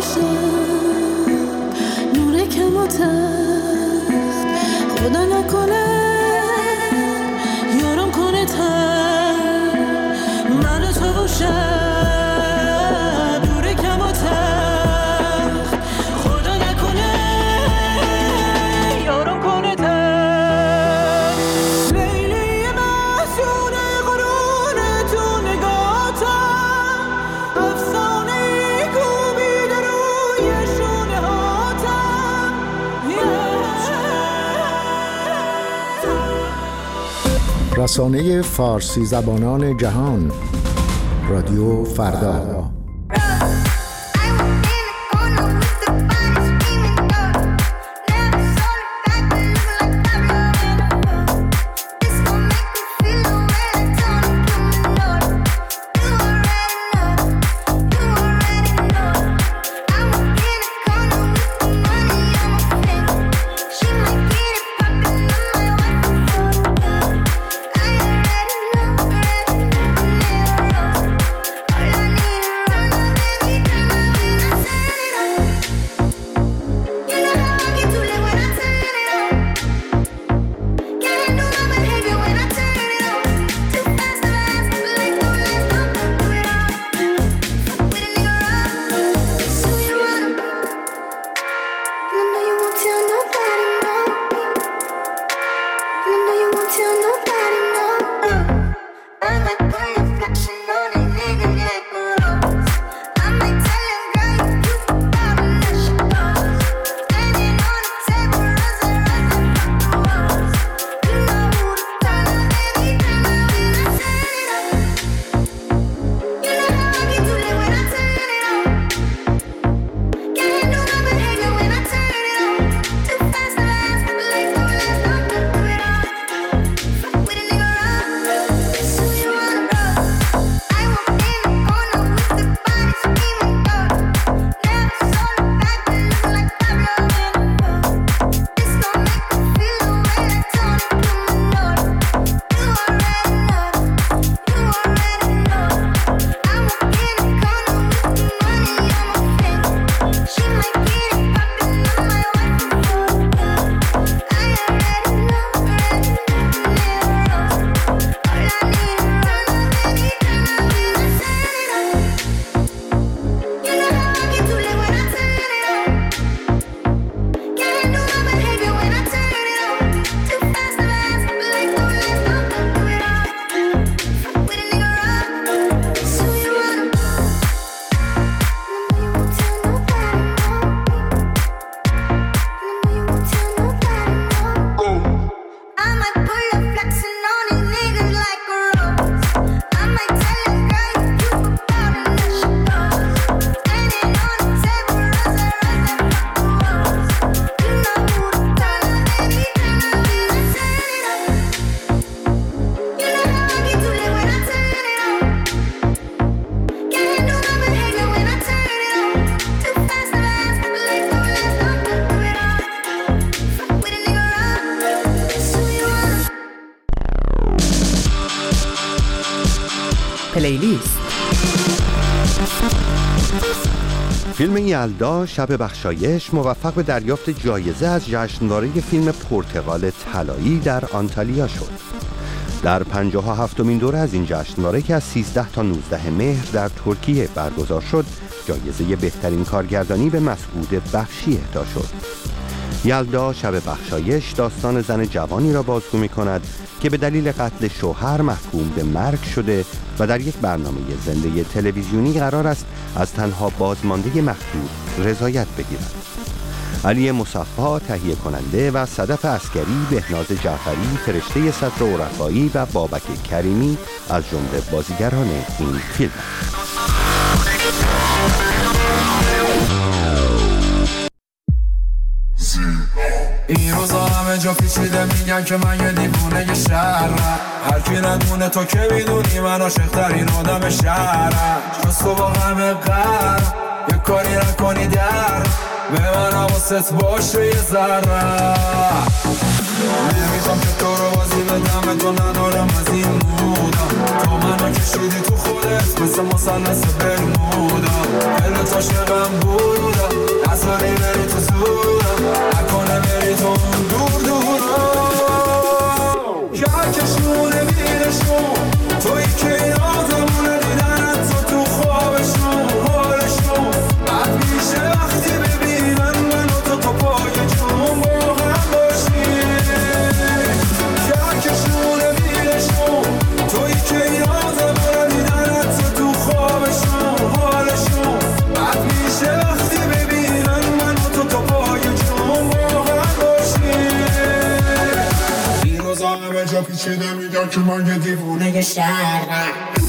رسانه فارسی زبانان جهان، رادیو فردا. پلیلیست. فیلم یلدا شب بخشایش موفق به دریافت جایزه از جشنواره فیلم پرتغال طلایی در آنتالیا شد. در 57مین دوره از این جشنواره که از 13 تا 19 مهر در ترکیه برگزار شد، جایزه بهترین کارگردانی به مسعود بخشی اهدا شد. یلدا شب بخشایش داستان زن جوانی را بازگو می‌کند که به دلیل قتل شوهر محکوم به مرگ شده و در یک برنامه زنده تلویزیونی قرار است از تنها بازمانده مقتول رضایت بگیرد. علی مصفا تهیه کننده و صدف عسکری، بهناز جعفری، فرشته صدر عرفایی و بابک کریمی از جمله بازیگران این فیلم. این روزا همه جا پیچیده میگن که من یه دیوونه شهرم، هر کی ندونه تو که میدونی من عاشق‌ترین آدم شهرم. جز تو با همه قرم یه کاری نکنی در به من حواست باشه یه ذره. نمیخوام که تو رو بازی بدم، تو ندارم از این مودم، تو منو کشیدی تو خودت مثل مثلث برمودا، دلت عاشقم بودم نذاری بری تو زورم نکنه بری تو اون دور دورم که کشونه میرشون تویی که این آدمونه دیدنت تو خوابشون حالشون بد میشه وقتی ببینن من و تو پای جون با هم باشیم که کشونه میرشون تویی که این آدمونه دیدنت تو خوابشون حالشون بد میشه وقتی ببینن من و تو پای جون با هم باشیم این روزا همه جا پیچیده میگن که من یه دیوونه شهرم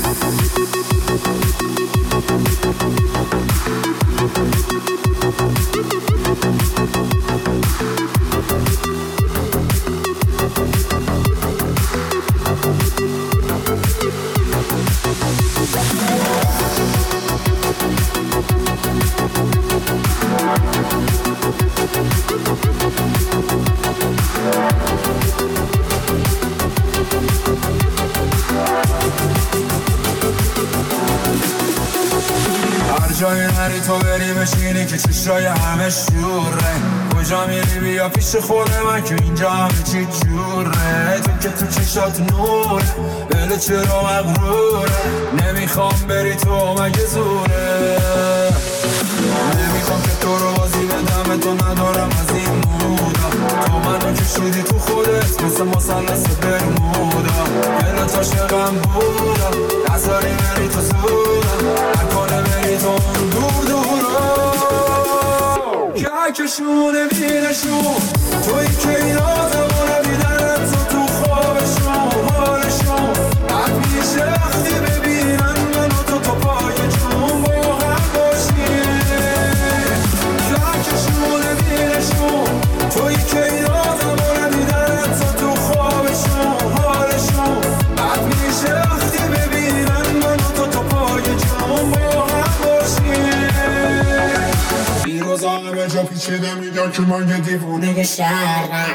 جای نری تو بری بشینی که چشای همه شوره کجا میری بیا پیش خود من که اینجا همه چی جوره تو که تو چشات نوره بله چرا مغروره نمیخوام بری تو مگه زوره نمیخوام که تو رو بازی بدم تو ندارم از این مودا تو منو کشیدی تو خودت مثل مثلث برمودا بله تا شقم بودا نذاری بری تو زورم نکنه بری تو اون دور دورم که کشونه بینشون تویی که این آدمونه بیدنت تو خوابشون حالشون بد میشه وقتی ببینن من و تو پای جون با هم باشیم که کشونه بینشون تویی که این آدمونه بیدنت تو خوابشون حالشون بد میشه وقتی ببینن من و تو پای جون با هم باشیم این روزا همه جا پیچیده میگن که من یه دیوونه شهرم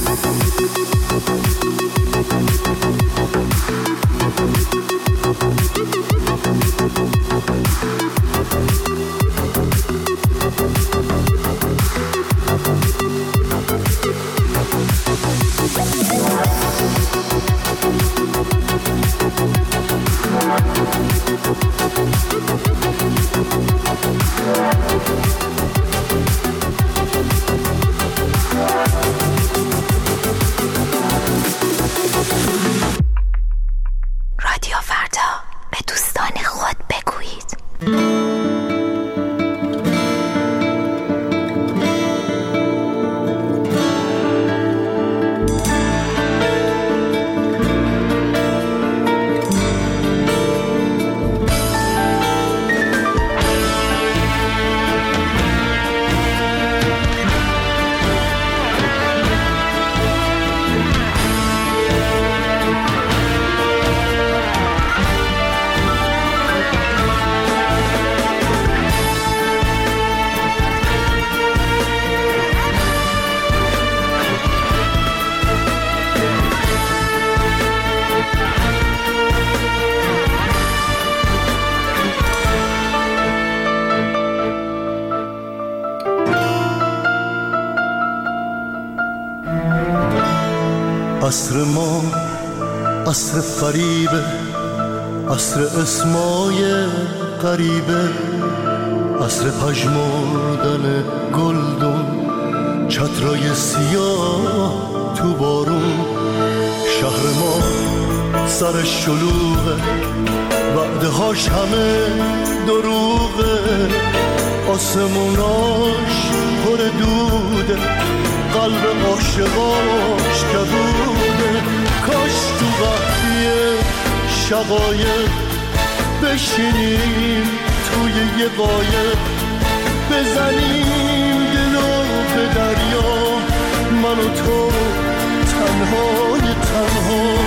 رادیو فردا به دوستان خود بگویید. عصر ما عصر فریبه، عصر اسمای غریبه، عصر پژمردن گلدون، چترای سیاه تو بارون. شهر ما سرش شلوغه، وعده هاش همه دروغه، آسموناش پر دوده، قلب عاشقاش کبوده. کاش تو وقتی شقایق بشینیم توی یه قایق، بزنیم دلو به دریا، من و تو تنهای تنها.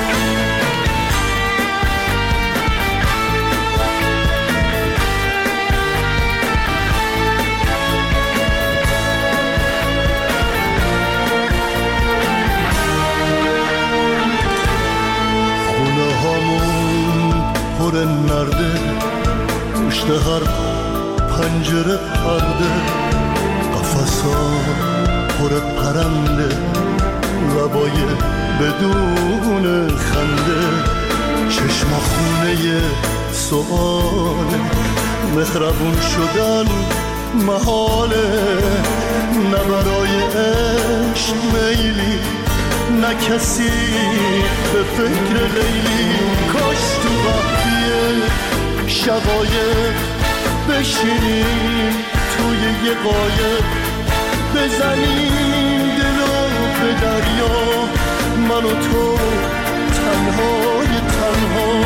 پر نرده، پشت هر پنجره پرده، نفسا پر پرنده، لبای بدون خنده، چشم خونه سؤاله، مهربون شدن محاله، نه برای عشق میلی، نه کسی به فکر لیلی. کاش تو وقتی شقایق بشینیم توی یه قایق، بزنیم دلو به دریا، من و تو تنهای تنها.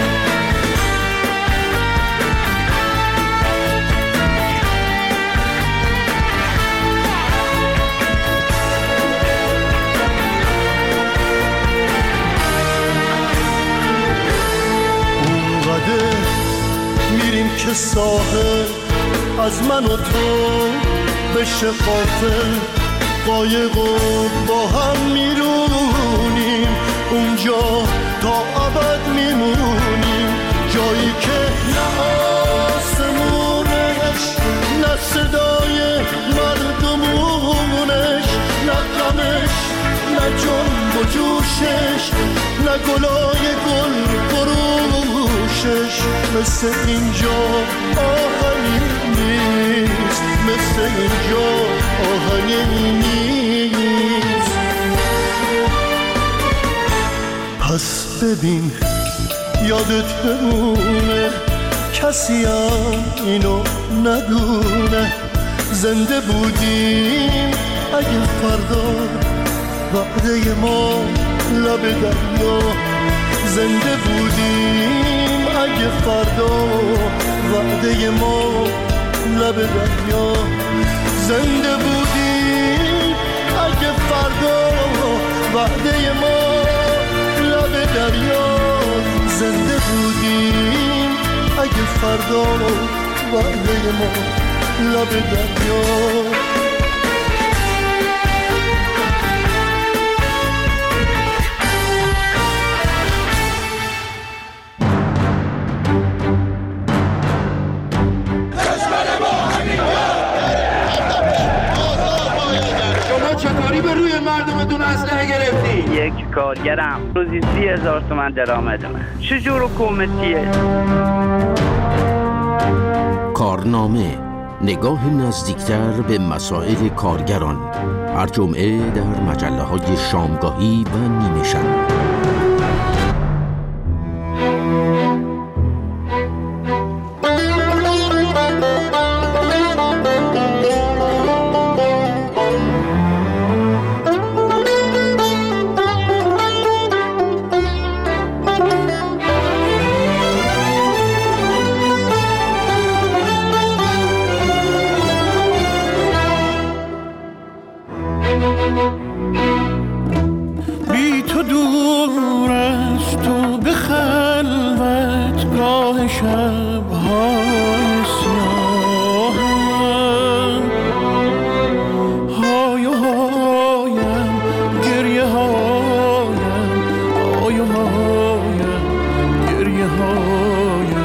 اونقدر میریم که ساحل از من و تو بشه غافل، قایق و با هم میرونیم اونجا تا ابد میمونیم، جایی که نه آسمونش، نه صدای مردمونش، نه غمش، نه جنب و جوشش، نه گلای گل فروشش. مثل اینجا آهنی نیست، مثل اینجا آهنی نیست. پس ببین یادت بمونه، کسی هم اینو ندونه، زنده بودیم اگه فردا وعده ما لب دریا، زنده بودیم اگه فردا وعده ما لب دریا، زنده بودیم اگه فردا وعده ما لب دریا، زنده بودیم اگه فردا وعده ما لب دریا. به روی مردم دون اسلحه گرفتی؟ یک کارگرم روزی 30,000 تومان درآمدمه. چجور حکومتیه؟ کارنامه، نگاه نزدیکتر به مسائل کارگران، هر جمعه در مجله‌های شامگاهی و نیمه شب. بی تو دور از تو به خلوت گاه شب‌های سیاهم، های و هایم گریه هایم، های و هایم گریه هایم.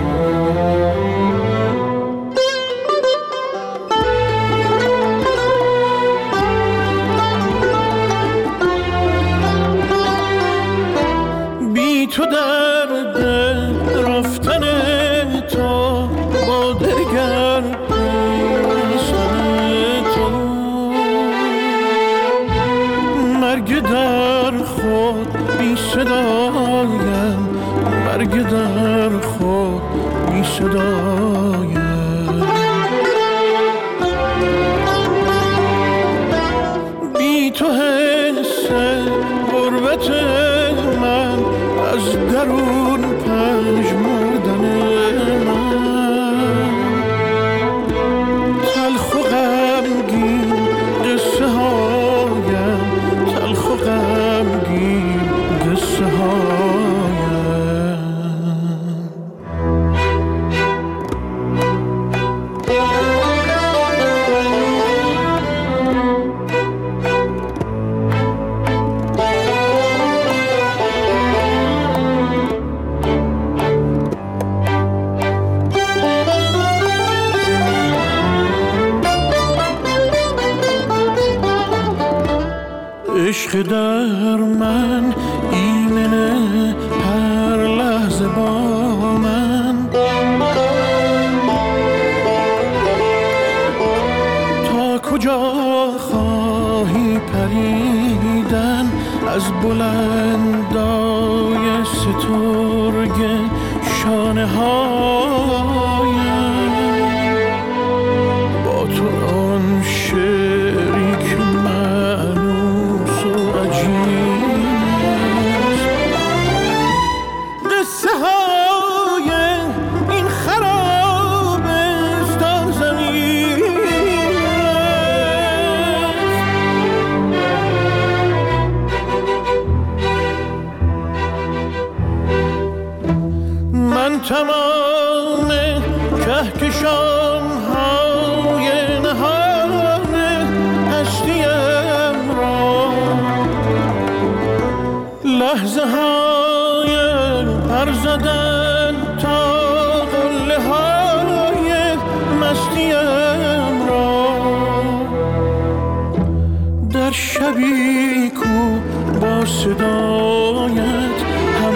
تو درد رفتن تو با دگر پیوستن تو، مرگ در خود بی صدایم، مرگ در خود بی صدایم. بی تو حس غربت من از درون پژمردن من، تلخ و غمگین قصه هایم، تلخ و غمگین قصه هایم. عشق در من ایمنه هر لحظه با من، تا کجا خواهی پریدن از بلندای سترگ شانه هایم، با تو آن شعری که مانوس و عجیب است، قصه های این خرابستان زمین است. من تمام کهکشان های نهان هستیم را، لحظه های پر زدن تا قله های مستیم را، در شبی کو با صدایت هم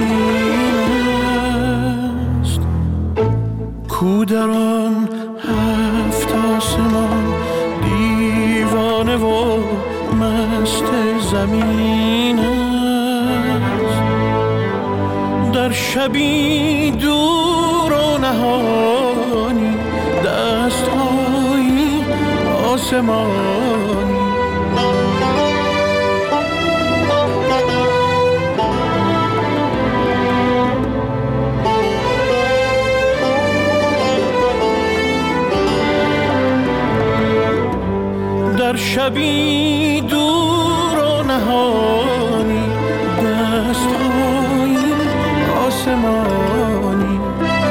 نشین است، کو در آن هفت آسمان دیوانه و مست زمین است، در شبی دور و نهانی دست‌های آسمانی، در شبی دور و نهانی دست‌های آسمانی،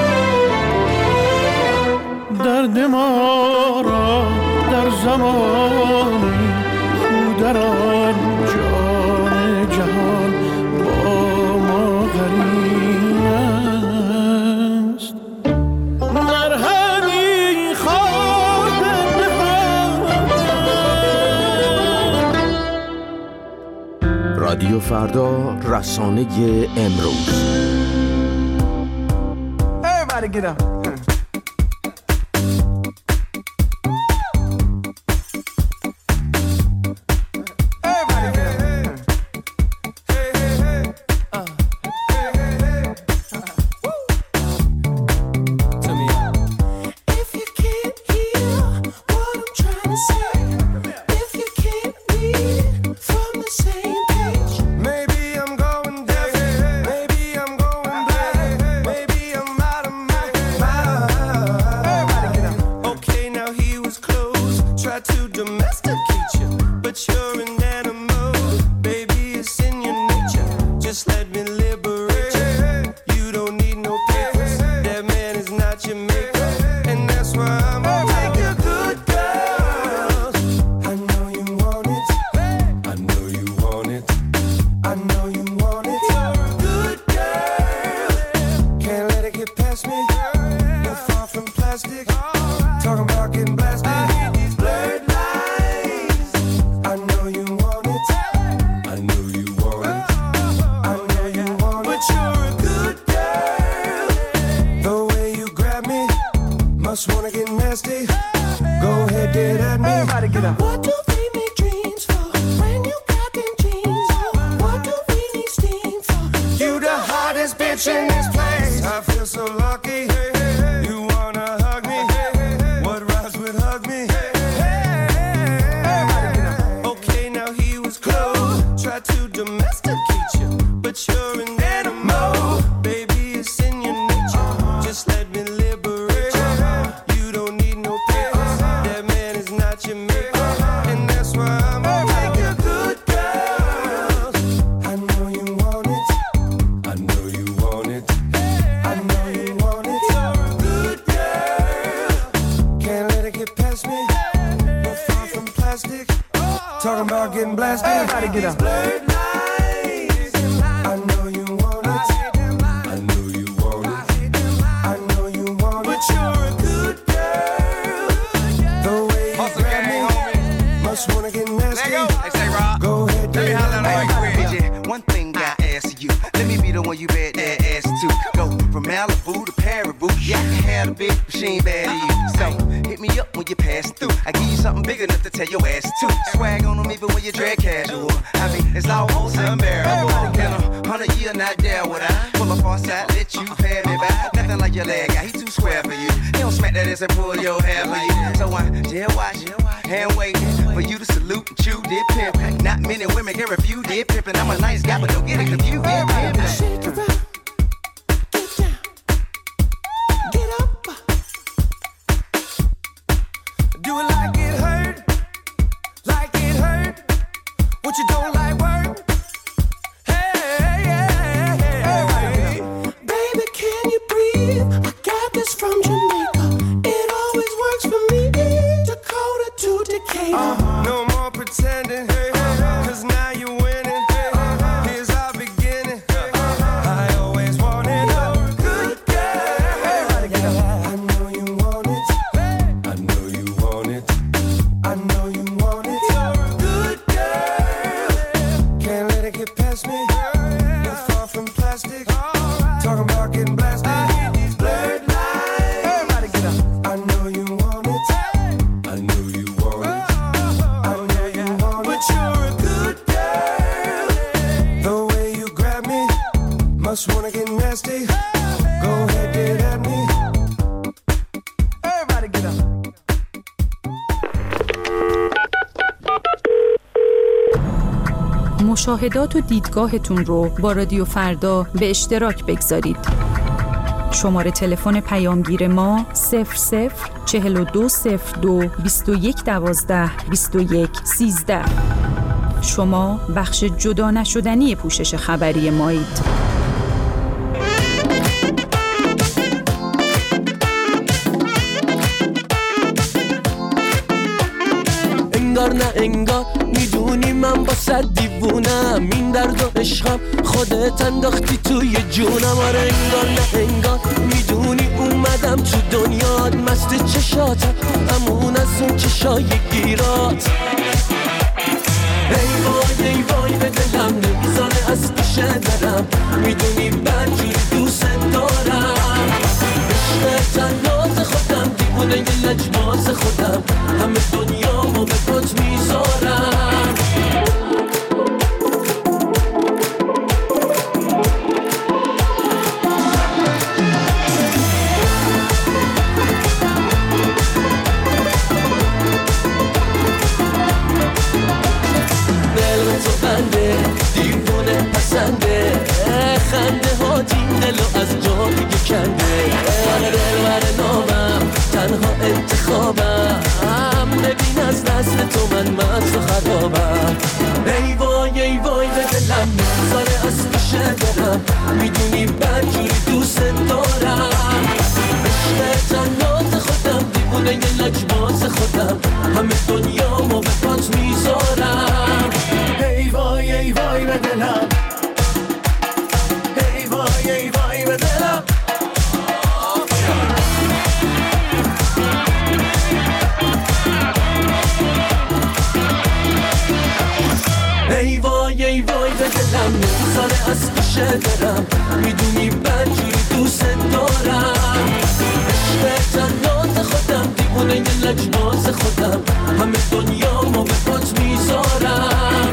درد ما را در زمانی کو در آن جان جهان با ما قرین است، مرهمی خواهم رادیو فردا، رسانه امروز. Everybody get up. Go ahead, had a bitch, but she ain't bad to you. So hit me up when you pass through. I give you something big enough to tell your ass to. Swag on them even when you drag casual. I mean, it's almost unbearable. In 100 years, not there would I pull up on side, let you pay me back. Nothing like your leg guy, he too square for you. He don't smack that ass and pull your hair for you. So I dare watch, hand waiting for you to salute and chew did pimp. Not many women can refuse did pimpin'. I'm a nice guy, but don't get it confused. Shake it up, get down, get up. Do it like it hurt, like it hurt. What you don't like work? Hey, baby, can you breathe? I got this from Jamaica. It always works for me. Dakota to Decatur. No more pretending, cause now you're winning. Here's our beginning. I always wanted a good girl. I know you want it. I know you want it. I know you want it. You're a good girl. Can't let it get past me. You're far from plastic. Talking about getting blasted. I hate these blurred lines. Everybody get up. I know you want it. I know you want it. I know you want it. But you're a good girl. The way you grab me, must wanna get nasty. Go ahead, get at me. Everybody get up. مشاهدات و دیدگاهتون رو با رادیو فردا به اشتراک بگذارید. شماره تلفن پیامگیر ما 004202 2112 2113. شما بخش جدا نشدنی پوشش خبری مایید. انگار نه انگار میدونی من با صد دیوونم، این درد و عشقم خودت انداختی توی جونم. آره انگار نه انگار میدونی اومدم تو دنیات، مست چشاتم همون از اون چشای گیرات. ای وای ای وای به دلم نمیزانه از پیش درم، میدونی بدجوری دوست دارم. عشق تناز خودم دیوونه یه لجباز خودم، همه دنیامو به پات میذارم. دل تو بنده دیوونه پسنده، خنده ها دین دلو از جا دیگه کنده. دل بر نامم تنها انتخابم، ببین از دست تو من مست و خرابم. ای وای ای وای به دلم نمیذاره از پیش درم، میدونی بدجوری دوست دارم. عشق تناز خودم دیوونه یه لجباز خودم، همه دنیامو به پات میذارم. ای وای ای وای به دلم، ای وای ای وای به دلم. ای وای ای وای به دلم نمیذاره از پیش درم، میدونی بدجوری دوست دارم. عشق تناز خودم دیوونه یه لجباز خودم، همه دنیامو به پات میذارم.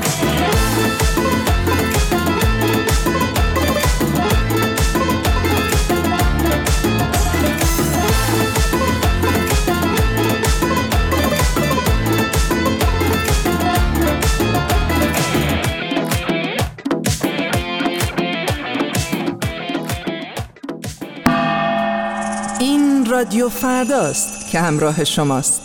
این رادیو فرداست که همراه شماست.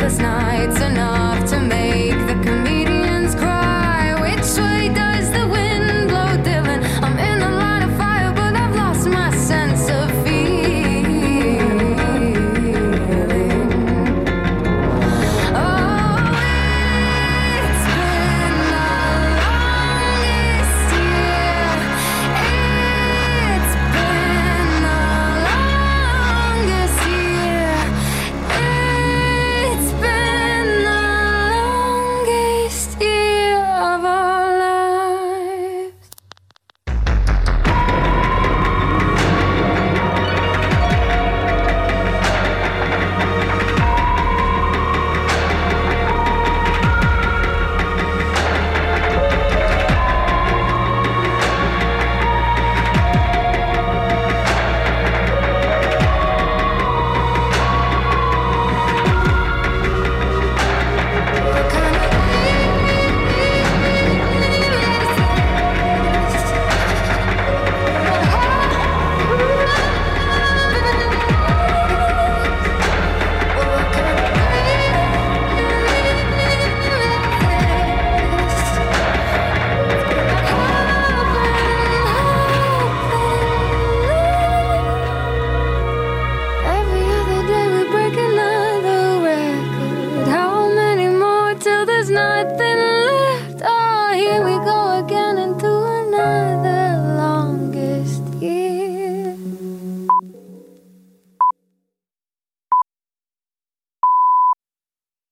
sleepless nights.